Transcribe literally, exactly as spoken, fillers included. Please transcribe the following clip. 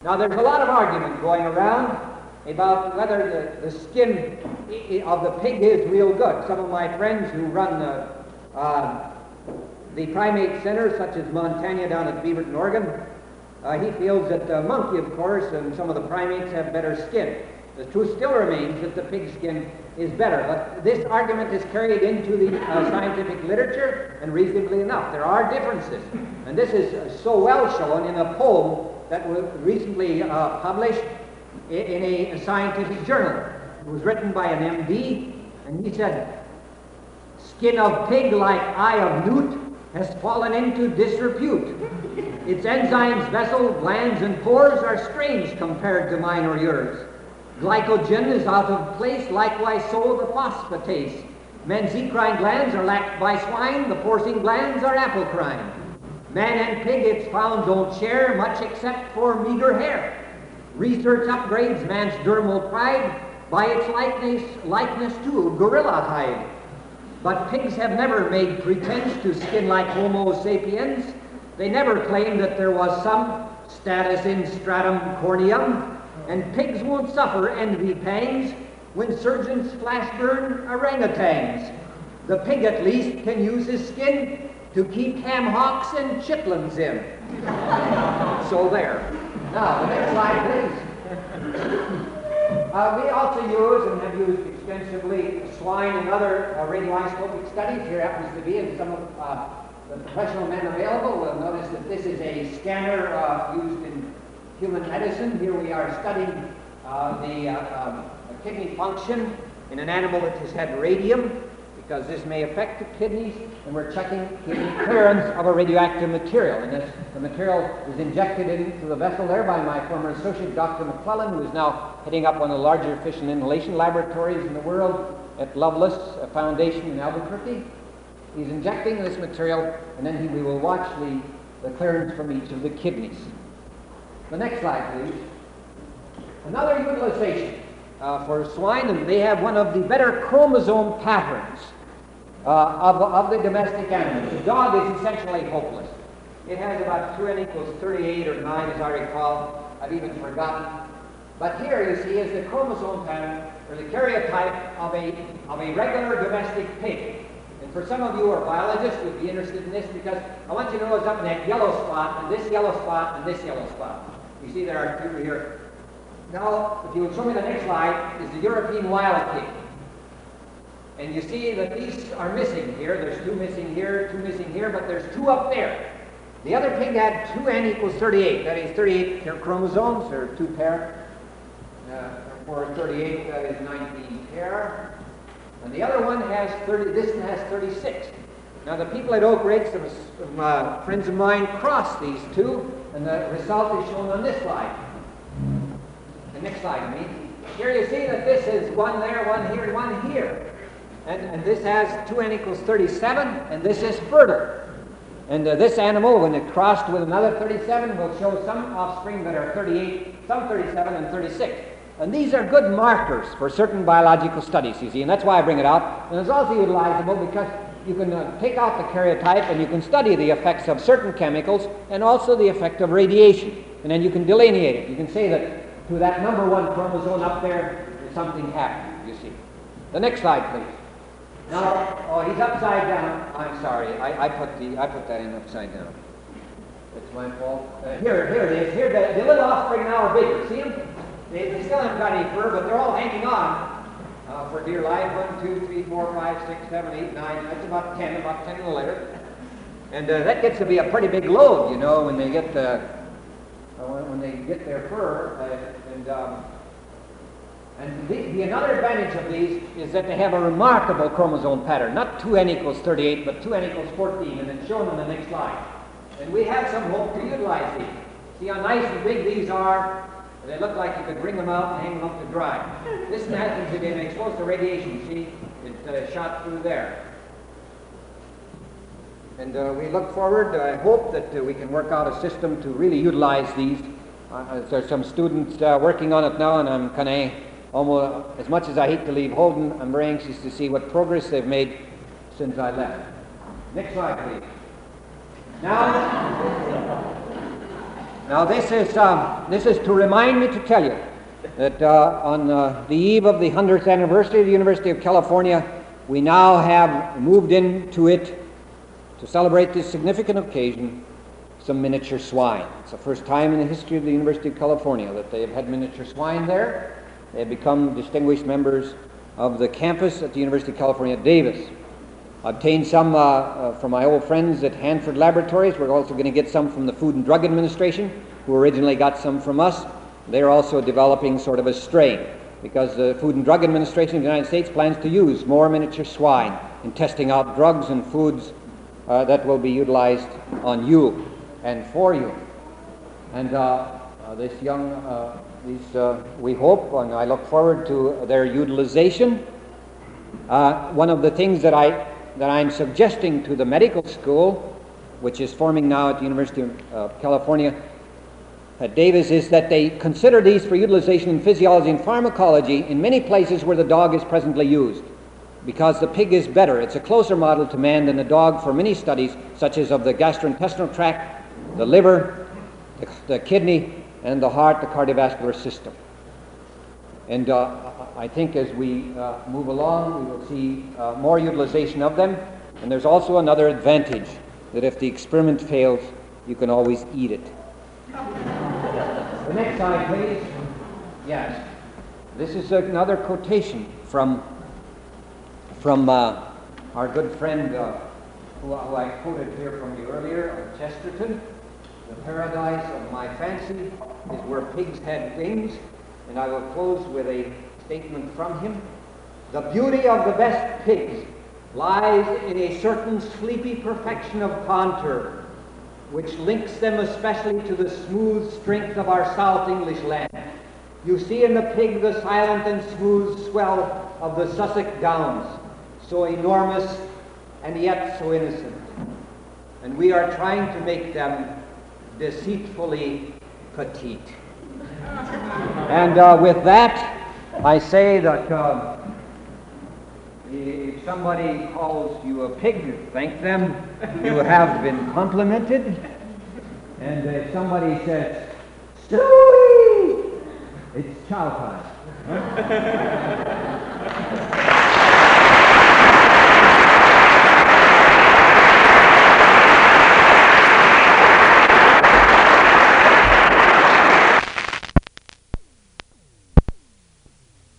Now, there's a lot of argument going around about whether the, the skin of the pig is real good. Some of my friends who run the, uh, the primate center, such as Montagna down at Beaverton, Oregon, uh, he feels that the monkey, of course, and some of the primates have better skin. The truth still remains that the pig skin is better. But this argument is carried into the uh, scientific literature, and reasonably enough, there are differences. And this is uh, so well shown in a poem that was recently uh, published in, in a, a scientific journal. It was written by an M D, and he said, "Skin of pig like eye of newt has fallen into disrepute. Its enzymes, vessel, glands, and pores are strange compared to mine or yours. Glycogen is out of place, likewise so the phosphatase. Men's eccrine glands are lacked by swine, the porcine glands are apocrine. Man and pig, it's found, don't share much except for meager hair. Research upgrades man's dermal pride by its likeness, likeness to gorilla hide. But pigs have never made pretense to skin like Homo sapiens. They never claimed that there was some status in stratum corneum, and pigs won't suffer envy pangs when surgeons flash burn orangutans. The pig at least can use his skin to keep ham hocks and chitlins in." So there. Now, the next slide, please. Uh, we also use and have used extensively swine and other uh, radioisotopic studies. Here happens to be, and some of uh, the professional men available will notice that this is a scanner uh, used in human medicine. Here we are studying uh, the uh, um, kidney function in an animal that has had radium, because this may affect the kidneys, and we're checking kidney clearance of a radioactive material. And this, the material is injected into the vessel there by my former associate, Doctor McClellan, who is now heading up one of the larger fission inhalation laboratories in the world at Lovelace a Foundation in Albuquerque. He's injecting this material, and then he, we will watch the, the clearance from each of the kidneys. The next slide, please. Another utilization uh, for swine, and they have one of the better chromosome patterns uh, of, of the domestic animals. The dog is essentially hopeless. It has about two n equals thirty-eight or nine, as I recall. I've even forgotten. But here you see is the chromosome pattern, or the karyotype of a, of a regular domestic pig. And for some of you who are biologists would be interested in this, because I want you to notice up in that yellow spot, and this yellow spot, and this yellow spot. You see there are two here. Now, if you would show me the next slide, is the European wild pig. And you see that these are missing here. There's two missing here, two missing here, but there's two up there. The other pig had two n equals thirty-eight. That is thirty-eight chromosomes, or two pair. Uh, for thirty-eight, that is nineteen pair. And the other one has thirty, this one has thirty-six. Now the people at Oak Ridge, some, some uh, friends of mine, crossed these two, and the result is shown on this slide. The next slide, I mean. Here you see that this is one there, one here, and one here. And, and this has two n equals thirty-seven, and this is further. And uh, this animal, when it crossed with another thirty-seven, will show some offspring that are thirty-eight, some thirty-seven, and thirty-six. And these are good markers for certain biological studies, you see, and that's why I bring it out. And it's also utilizable because you can uh, take out the karyotype and you can study the effects of certain chemicals and also the effect of radiation. And then you can delineate it. You can say that to that number one chromosome up there, something happened, you see. The next slide, please. Now, oh, he's upside down. I'm sorry, I, I put the I put that in upside down. It's my fault. Uh, here, here it is. Here, the, the little offspring now are bigger. See them? They, they still haven't got any fur, but they're all hanging on uh, for dear life. One, two, three, four, five, six, seven, eight, nine. That's about ten, about ten in the litter. And uh, that gets to be a pretty big load, you know, when they get the uh, when, when they get their fur. Uh, and um, and the, the another advantage of these is that they have a remarkable chromosome pattern. Not two n equals thirty-eight, but two n equals fourteen, and it's shown on the next slide. And we have some hope to utilize these. See how nice and big these are? They look like you could bring them out and hang them up to dry. This happens again, exposed to radiation. See, it uh, shot through there. And uh, we look forward, I hope that uh, we can work out a system to really utilize these. Uh, there's some students uh, working on it now, and I'm kind of almost, as much as I hate to leave Holden, I'm very anxious to see what progress they've made since I left. Next slide, please. Now, Now this is um, this is to remind me to tell you that uh, on uh, the eve of the hundredth anniversary of the University of California, we now have moved into it to celebrate this significant occasion some miniature swine. It's the first time in the history of the University of California that they have had miniature swine there. They have become distinguished members of the campus at the University of California at Davis. I obtained some uh, uh, from my old friends at Hanford Laboratories. We're also going to get some from the Food and Drug Administration, who originally got some from us. They're also developing sort of a strain, because the Food and Drug Administration of the United States plans to use more miniature swine in testing out drugs and foods uh, that will be utilized on you and for you. And uh, uh, this young, uh, these, uh, we hope, and I look forward to their utilization. Uh, one of the things that I that I'm suggesting to the medical school, which is forming now at the University of uh, California at Davis, is that they consider these for utilization in physiology and pharmacology in many places where the dog is presently used, because the pig is better. It's a closer model to man than the dog for many studies, such as of the gastrointestinal tract, the liver, the, the kidney, and the heart, the cardiovascular system. And uh, I think as we uh, move along, we will see uh, more utilization of them. And there's also another advantage, that if the experiment fails, you can always eat it. The next slide, please. Yes. This is another quotation from, from uh, our good friend, uh, who, who I quoted here from you earlier, Chesterton. The paradise of my fancy is where pigs had wings. And I will close with a statement from him. The beauty of the best pigs lies in a certain sleepy perfection of contour, which links them especially to the smooth strength of our South English land. You see in the pig the silent and smooth swell of the Sussex Downs, so enormous and yet so innocent. And we are trying to make them deceitfully petite. And uh, with that, I say that uh, if somebody calls you a pig, thank them. You have been complimented. And if somebody says, Stewie, it's chow time.